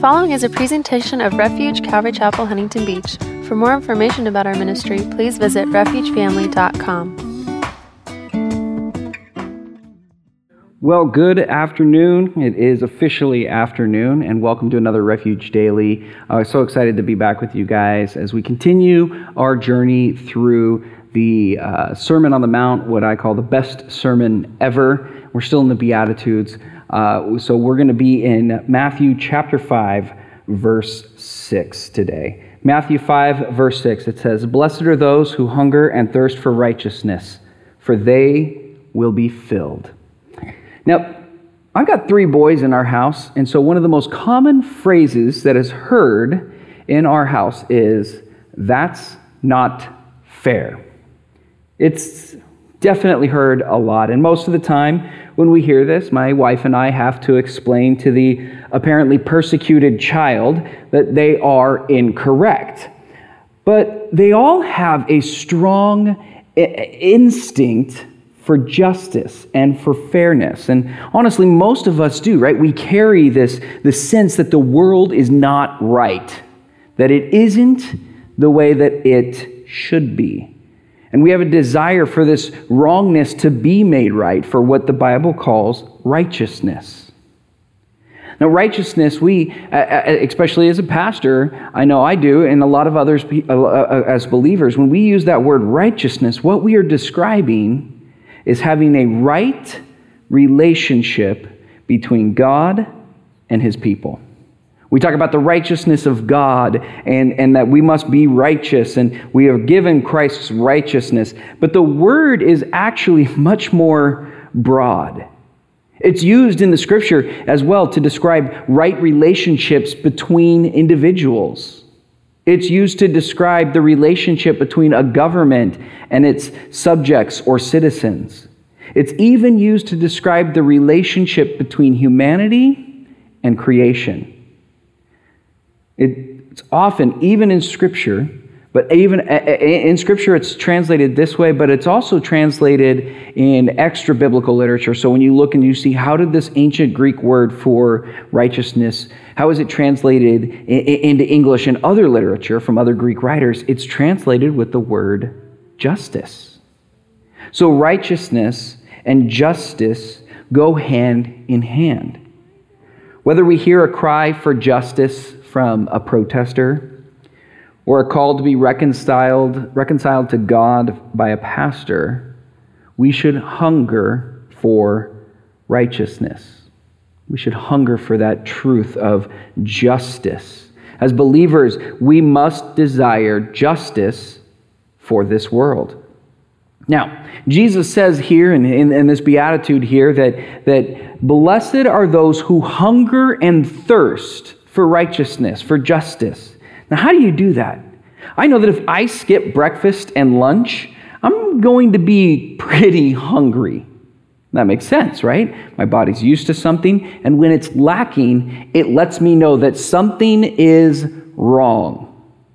following is a presentation of Refuge Calvary Chapel, Huntington Beach. For more information about our ministry, please visit refugefamily.com. Well, good afternoon. It is officially afternoon, and welcome to another Refuge Daily. So excited to be back with you guys as we continue our journey through the Sermon on the Mount, what I call the best sermon ever. We're still in the Beatitudes. So we're going to be in Matthew chapter 5, verse 6 today. Matthew 5, verse 6, it says, "Blessed are those who hunger and thirst for righteousness, for they will be filled." Now, I've got 3 boys in our house, and so one of the most common phrases that is heard in our house is, "That's not fair." It's definitely heard a lot, and most of the time when we hear this, my wife and I have to explain to the apparently persecuted child that they are incorrect. But they all have a strong instinct for justice and for fairness. And honestly, most of us do, right? We carry the sense that the world is not right, that it isn't the way that it should be. And we have a desire for this wrongness to be made right, for what the Bible calls righteousness. Now, righteousness, we, especially as a pastor, I know I do, and a lot of others as believers, when we use that word righteousness, what we are describing is having a right relationship between God and His people. We talk about the righteousness of God and that we must be righteous and we are given Christ's righteousness. But the word is actually much more broad. It's used in the Scripture as well to describe right relationships between individuals. It's used to describe the relationship between a government and its subjects or citizens. It's even used to describe the relationship between humanity and creation. It's often, even in Scripture, but even in Scripture it's translated this way, but it's also translated in extra-biblical literature. So when you look and you see, how did this ancient Greek word for righteousness, how is it translated into English and other literature from other Greek writers? It's translated with the word justice. So righteousness and justice go hand in hand. Whether we hear a cry for justice from a protester, or a call to be reconciled to God by a pastor, we should hunger for righteousness. We should hunger for that truth of justice. As believers, we must desire justice for this world. Now, Jesus says here in this beatitude here that blessed are those who hunger and thirst for righteousness, for justice. Now, how do you do that? I know that if I skip breakfast and lunch, I'm going to be pretty hungry. That makes sense, right? My body's used to something, and when it's lacking, it lets me know that something is wrong.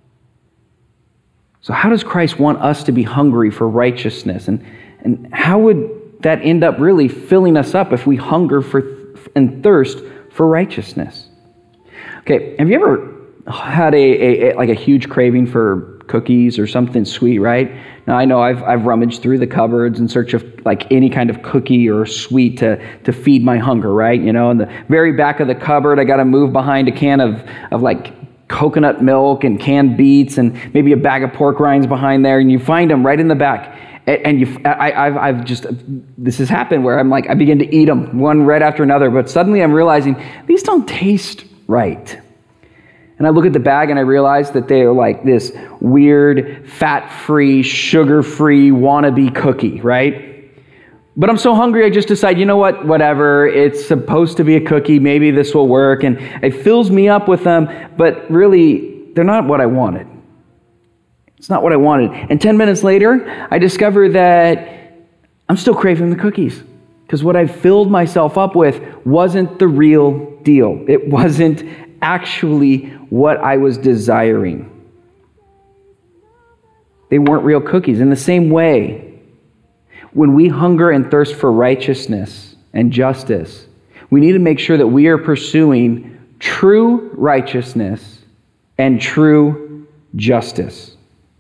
So how does Christ want us to be hungry for righteousness? And how would that end up really filling us up if we hunger for and thirst for righteousness? Okay, have you ever had a huge craving for cookies or something sweet, right? Now, I know I've rummaged through the cupboards in search of like any kind of cookie or sweet to feed my hunger, right? You know, in the very back of the cupboard, I got to move behind a can of like coconut milk and canned beets and maybe a bag of pork rinds behind there, and you find them right in the back. And this has happened where I'm like, I begin to eat them one right after another, but suddenly I'm realizing these don't taste right. And I look at the bag and I realize that they are like this weird, fat-free, sugar-free wannabe cookie, right? But I'm so hungry, I just decide, you know what, whatever, it's supposed to be a cookie, maybe this will work, and it fills me up with them, but really, they're not what I wanted. It's not what I wanted. And 10 minutes later, I discover that I'm still craving the cookies, because what I filled myself up with wasn't the real deal. It wasn't actually what I was desiring. They weren't real cookies. In the same way, when we hunger and thirst for righteousness and justice, we need to make sure that we are pursuing true righteousness and true justice.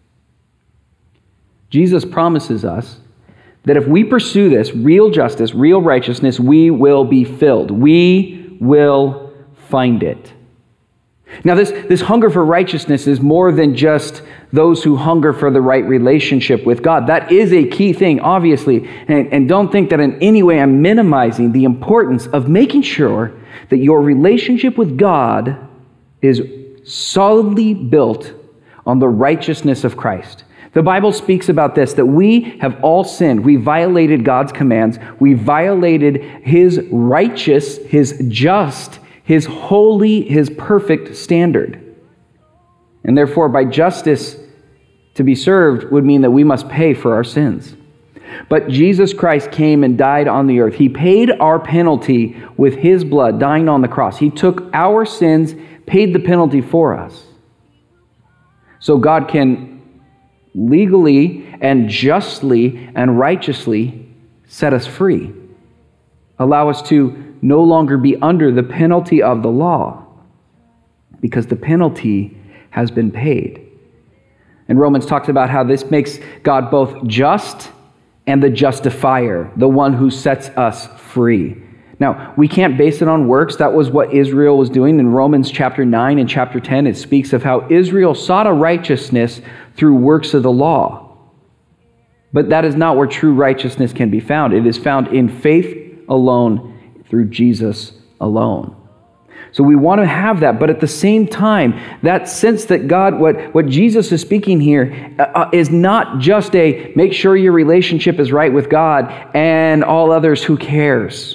Jesus promises us that if we pursue this real justice, real righteousness, we will be filled. We will find it. Now, this hunger for righteousness is more than just those who hunger for the right relationship with God. That is a key thing, obviously. And don't think that in any way I'm minimizing the importance of making sure that your relationship with God is solidly built on the righteousness of Christ. The Bible speaks about this, that we have all sinned. We violated God's commands. We violated His righteous, His just, His holy, His perfect standard. And therefore, by justice to be served would mean that we must pay for our sins. But Jesus Christ came and died on the earth. He paid our penalty with His blood, dying on the cross. He took our sins, paid the penalty for us. So God can legally and justly and righteously set us free. Allow us to no longer be under the penalty of the law, because the penalty has been paid. And Romans talks about how this makes God both just and the justifier, the one who sets us free. Now, we can't base it on works. That was what Israel was doing. In Romans chapter 9 and chapter 10, it speaks of how Israel sought a righteousness through works of the law. But that is not where true righteousness can be found. It is found in faith alone, through Jesus alone. So we want to have that, but at the same time, that sense that God, what Jesus is speaking here is not just a make sure your relationship is right with God and all others, who cares?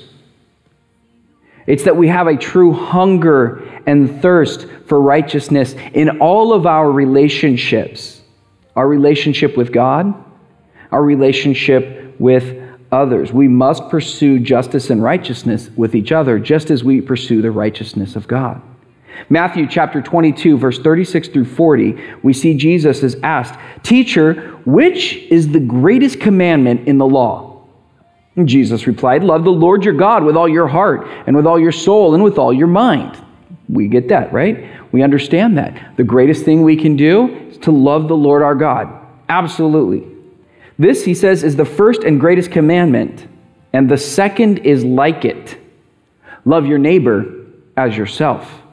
It's that we have a true hunger and thirst for righteousness in all of our relationships. Our relationship with God, our relationship with others. We must pursue justice and righteousness with each other, just as we pursue the righteousness of God. Matthew chapter 22, verse 36 through 40, we see Jesus is asked, "Teacher, which is the greatest commandment in the law?" And Jesus replied, "Love the Lord your God with all your heart and with all your soul and with all your mind." We get that, right? We understand that. The greatest thing we can do is to love the Lord our God. Absolutely. This, he says, is the first and greatest commandment, and the second is like it. Love your neighbor as yourself.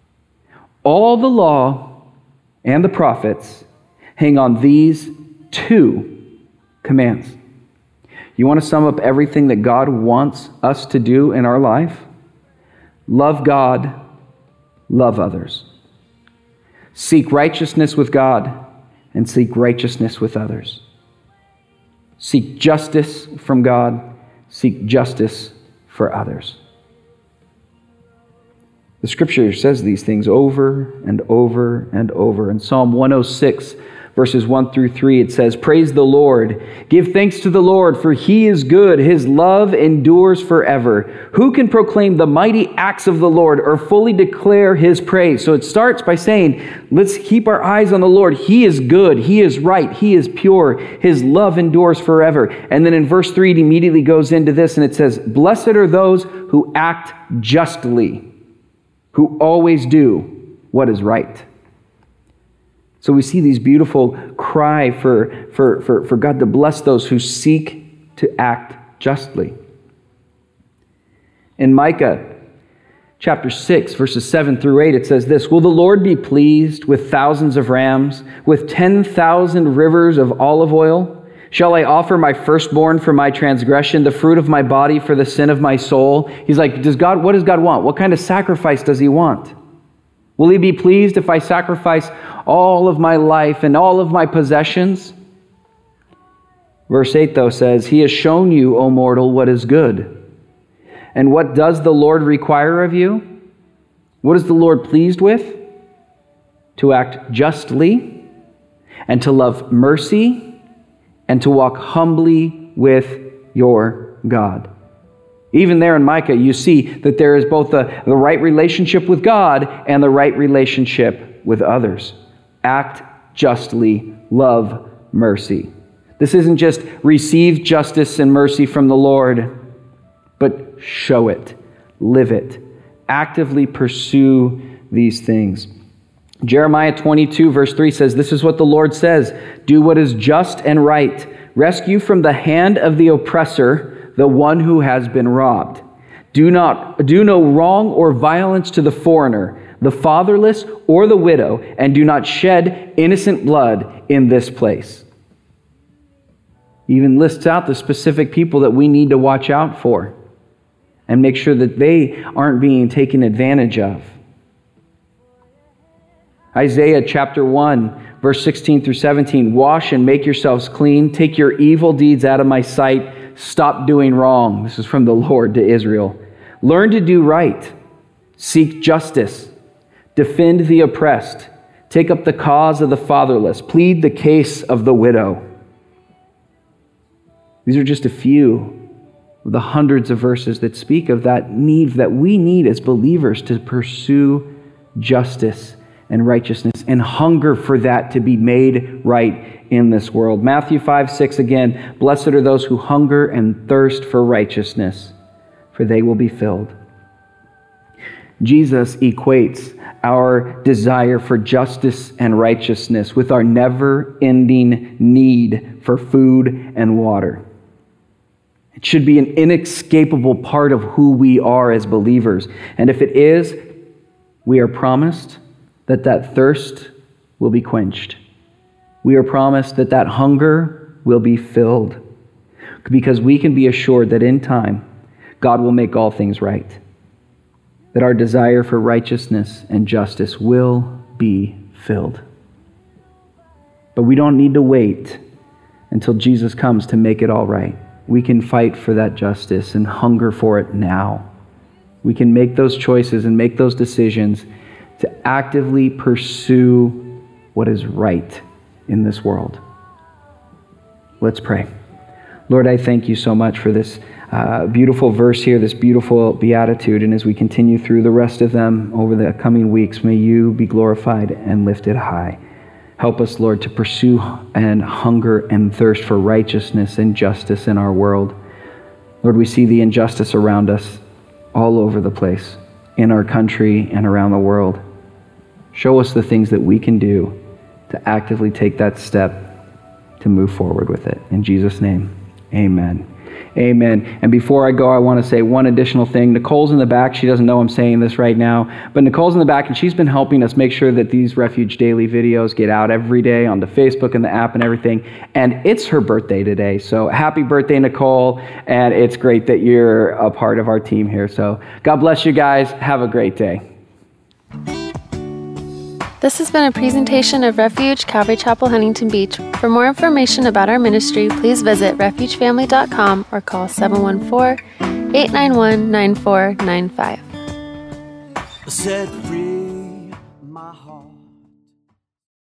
All the law and the prophets hang on these two commands. You want to sum up everything that God wants us to do in our life? Love God, love others. Seek righteousness with God and seek righteousness with others. Seek justice from God, seek justice for others. The Scripture says these things over and over and over. In Psalm 106, verses 1 through 3, it says, "Praise the Lord. Give thanks to the Lord, for He is good. His love endures forever. Who can proclaim the mighty acts of the Lord or fully declare His praise?" So it starts by saying, let's keep our eyes on the Lord. He is good. He is right. He is pure. His love endures forever. And then in verse 3, it immediately goes into this, and it says, "Blessed are those who act justly, who always do what is right." So we see these beautiful cry for God to bless those who seek to act justly. In Micah chapter 6, verses 7 through 8, it says this, "Will the Lord be pleased with thousands of rams, with 10,000 rivers of olive oil? Shall I offer my firstborn for my transgression, the fruit of my body for the sin of my soul?" He's like, what does God want? What kind of sacrifice does He want? Will He be pleased if I sacrifice all of my life and all of my possessions? Verse 8, though, says, "He has shown you, O mortal, what is good. And what does the Lord require of you? What is the Lord pleased with? To act justly, and to love mercy, and to walk humbly with your God." Even there in Micah, you see that there is both the right relationship with God and the right relationship with others. Act justly, love mercy. This isn't just receive justice and mercy from the Lord, but show it, live it, actively pursue these things. Jeremiah 22 verse 3 says, "This is what the Lord says, do what is just and right. Rescue from the hand of the oppressor the one who has been robbed. Do no wrong or violence to the foreigner, the fatherless, or the widow, and do not shed innocent blood in this place." He even lists out the specific people that we need to watch out for and make sure that they aren't being taken advantage of. Isaiah chapter 1, verse 16 through 17, "Wash and make yourselves clean. Take your evil deeds out of my sight. Stop doing wrong." This is from the Lord to Israel. "Learn to do right. Seek justice. Defend the oppressed. Take up the cause of the fatherless. Plead the case of the widow." These are just a few of the hundreds of verses that speak of that need that we need as believers to pursue justice and righteousness and hunger for that to be made right in this world. Matthew 5:6 again, "Blessed are those who hunger and thirst for righteousness, for they will be filled." Jesus equates our desire for justice and righteousness with our never-ending need for food and water. It should be an inescapable part of who we are as believers. And if it is, we are promised that thirst will be quenched. We are promised that hunger will be filled, because we can be assured that in time, God will make all things right, that our desire for righteousness and justice will be filled. But we don't need to wait until Jesus comes to make it all right. We can fight for that justice and hunger for it now. We can make those choices and make those decisions to actively pursue what is right in this world. Let's pray. Lord, I thank you so much for this beautiful verse here, this beautiful beatitude. And as we continue through the rest of them over the coming weeks, may you be glorified and lifted high. Help us, Lord, to pursue and hunger and thirst for righteousness and justice in our world. Lord, we see the injustice around us all over the place, in our country and around the world. Show us the things that we can do to actively take that step to move forward with it. In Jesus' name, amen. Amen. And before I go, I want to say one additional thing. Nicole's in the back. She doesn't know I'm saying this right now, but Nicole's in the back, and she's been helping us make sure that these Refuge Daily videos get out every day onto Facebook and the app and everything. And it's her birthday today. So happy birthday, Nicole. And it's great that you're a part of our team here. So God bless you guys. Have a great day. This has been a presentation of Refuge Calvary Chapel, Huntington Beach. For more information about our ministry, please visit refugefamily.com or call 714-891-9495. Set free.